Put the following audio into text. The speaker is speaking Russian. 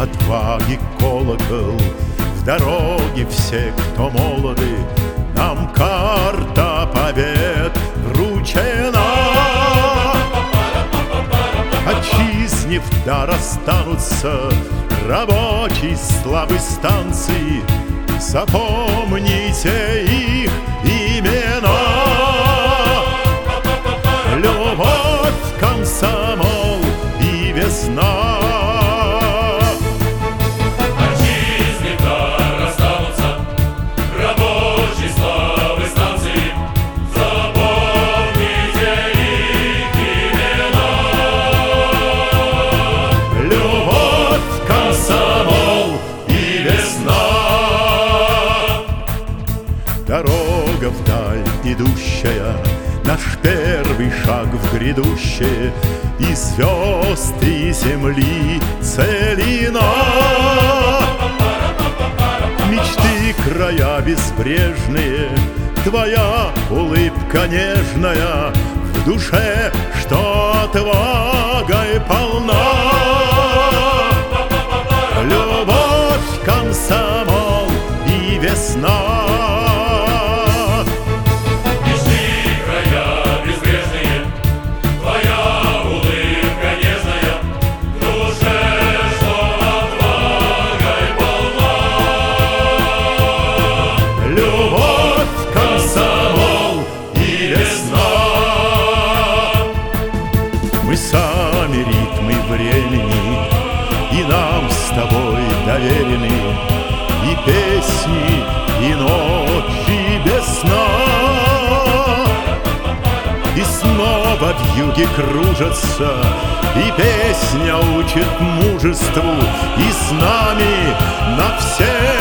отваги колокол. В дороге все, кто молоды, нам карта побед вручена. Отчизне в дар останутся рабочие славы станции. Запомните их имена. Любовь, комсомол и весна. Отчизне в дар останутся рабочие славы станции. Запомните их имена. Любовь, комсомол и весна. Дорога вдаль идущая, наш первый шаг в грядущее, и звезд, и земли целина. Мечты края безбрежные, твоя улыбка нежная, в душе, что отвагой полна. Любовь, комсомол и весна. Мы сами ритмы времени, и нам с тобой доверены и песни, и ночи без сна. И снова вьюги кружатся, и песня учит мужеству, и с нами на все